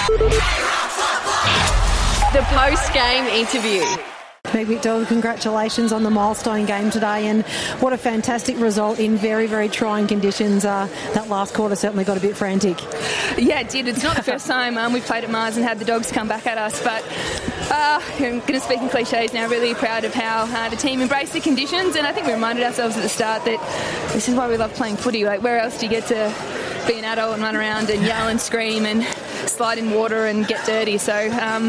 The post-game interview. Meg McDonald, congratulations on the milestone game today, and what a fantastic result in very, very trying conditions. That last quarter certainly got a bit frantic. Yeah, it did. It's not the first time we've played at Mars and had the Dogs come back at us, but I'm going to speak in cliches now. Really proud of how the team embraced the conditions, and I think we reminded ourselves at the start that this is why we love playing footy. Like, where else do you get to be an adult and run around and yell and scream and slide in water and get dirty? So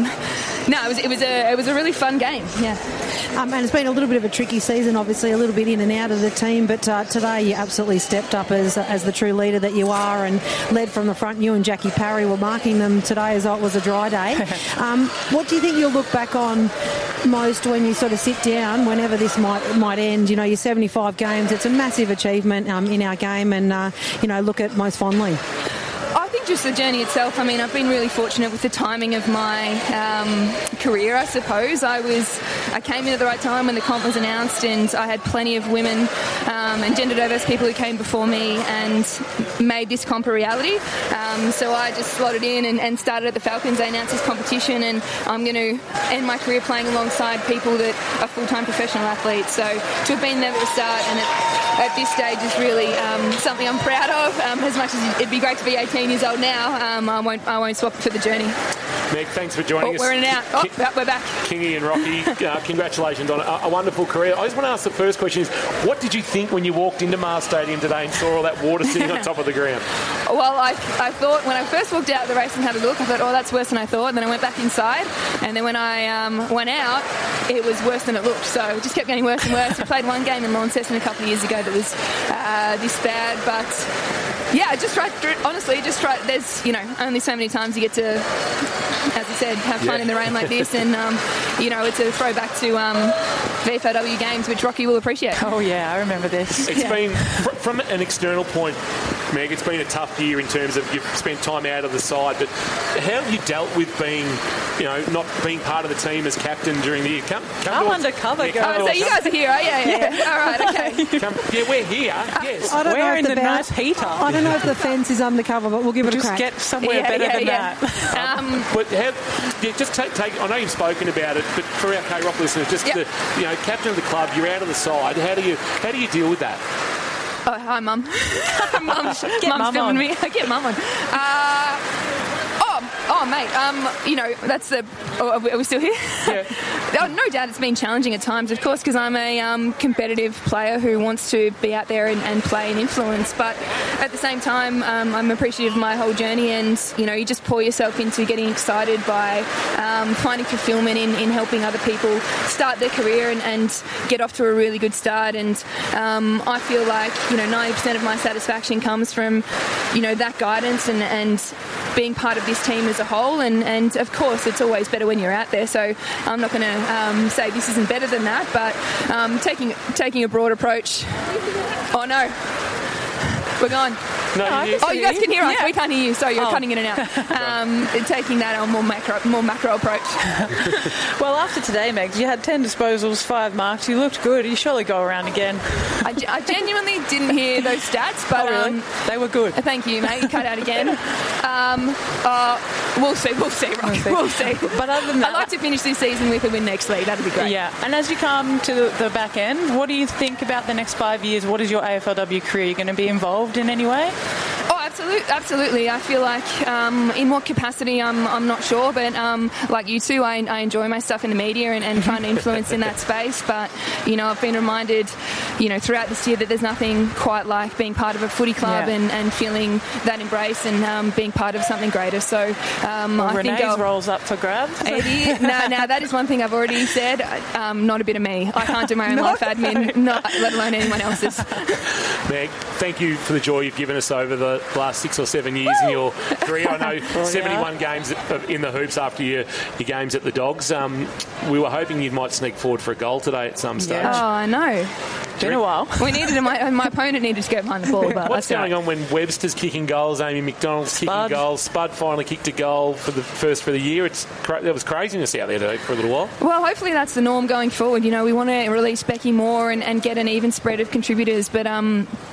it was a really fun game. Yeah. And it's been a little bit of a tricky season, obviously, a little bit in and out of the team, but today you absolutely stepped up as the true leader that you are and led from the front. You and Jackie Parry were marking them today as though it was a dry day. What do you think you'll look back on most when you sort of sit down, whenever this might end? You know, your 75 games, it's a massive achievement in our game, and, look at most fondly. I think just the journey itself. I mean, I've been really fortunate with the timing of my career, I suppose. I came in at the right time when the comp was announced, and I had plenty of women and gender diverse people who came before me and made this comp a reality. So I just slotted in and started at the Falcons. They announced this competition, and I'm going to end my career playing alongside people that are full-time professional athletes. So to have been there at the start and at this stage is really something I'm proud of. As much as it'd be great to be 18 years old now, I won't swap it for the journey. Meg, thanks for joining us. We're in and out. We're back. Kingy and Rocky, congratulations on a wonderful career. I just want to ask the first question is, what did you think when you walked into Mars Stadium today and saw all that water sitting on top of the ground? Well, I thought when I first walked out of the race and had a look, I thought, that's worse than I thought. And then I went back inside, and then when I went out, it was worse than it looked. So it just kept getting worse and worse. We played one game in Launceston a couple of years ago that was this bad, but yeah, honestly, there's, only so many times you get to, as I said, have fun in the rain like this, and, it's a throwback to VFLW games, which Rocky will appreciate. Oh, yeah, I remember this. It's been, from an external point, Meg, it's been a tough year in terms of you've spent time out of the side, but how have you dealt with being, not being part of the team as captain during the year? Come I'm undercover, girl. So you guys are here, right? Yeah. All right, okay. We're here, yes. We're in the nice heater. I don't know if the fence is undercover, but we'll give it a crack. Just get somewhere better than that. But just take. I know you've spoken about it, but for our K-Rock listeners, just the captain of the club, you're out of the side. How do you deal with that? Oh, hi, Mum. Mum's filming me. Get Mum on. Mate, that's the... are we still here? Yeah. No doubt it's been challenging at times, of course, because I'm a competitive player who wants to be out there and play and influence, but at the same time, I'm appreciative of my whole journey, and, you just pour yourself into getting excited by finding fulfilment in helping other people start their career and get off to a really good start, and I feel like, 90% of my satisfaction comes from, that guidance and being part of this team as a whole, and of course it's always better when you're out there, so I'm not going to say this isn't better than that, but taking a broad approach. Oh no, we're gone. No, you guys can hear us. We can't hear you. Sorry, you're cutting in and out. Taking that on more macro approach. Well, after today, Megs, you had 10 disposals, 5 marks. You looked good. You surely go around again. I genuinely didn't hear those stats, but really? They were good. Thank you, mate. You cut out again. We'll see, Rock. We'll see. But other than that, I'd like to finish this season with a win next league. That'd be great. Yeah. And as you come to the back end, what do you think about the next 5 years? What is your AFLW career? Are you going to be involved in any way? Oh, absolutely. I feel like in what capacity, I'm not sure, but like you two, I enjoy my stuff in the media and trying to influence in that space. But, I've been reminded, throughout this year that there's nothing quite like being part of a footy club and feeling that embrace and being part of something greater. So I think Renee's rolls up for grabs. Now that is one thing I've already said. Not a bit of me. I can't do my own life admin, let alone anyone else's. Meg, thank you for the joy you've given us over the last 6 or 7 years in your career. I know 71 games in the hoops after your games at the Dogs. We were hoping you might sneak forward for a goal today at some stage. Oh, I know. Been a while. We needed my opponent needed to go behind the ball. But what's going on when Webster's kicking goals, Amy McDonald's kicking goals, Spud finally kicked a goal for the year? There was craziness out there today for a little while. Well, hopefully that's the norm going forward. We want to release Becky more and get an even spread of contributors, but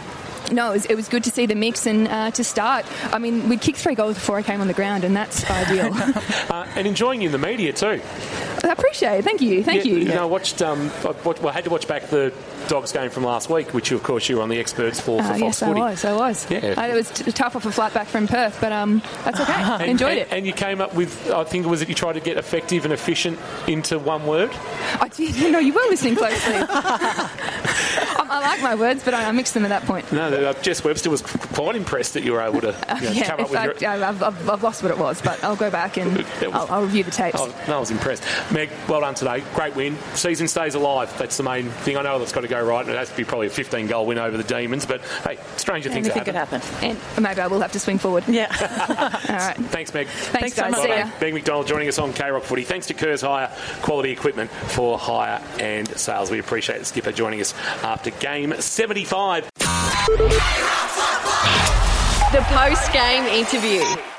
No, it was good to see the mix and to start. I mean, we'd kicked 3 goals before I came on the ground, and that's ideal. And enjoying you in the media too. I appreciate it. Thank you. You know, I had to watch back the Dogs game from last week, which of course you were on the experts for Fox yes, Footy. I was. Yeah. It was tough off a flight back from Perth, but that's okay. Enjoyed it. And you came up with, I think it was that you tried to get effective and efficient into one word? I did. You know, you were listening closely. I like my words, but I mixed them at that point. No, Jess Webster was quite impressed that you were able to come up with your... I've lost what it was, but I'll go back and I'll review the tapes. I was impressed. Meg, well done today. Great win. Season stays alive. That's the main thing. I know that's got to go right, and it has to be probably a 15-goal win over the Demons, but, hey, stranger things happen. Anything could happen. And maybe I will have to swing forward. Yeah. All right. Thanks, Meg. Thanks guys. so much. See ya. Meg McDonald joining us on K-Rock Footy. Thanks to Kerr's Hire Quality Equipment for hire and sales. We appreciate the skipper joining us after game 75. The post-game interview.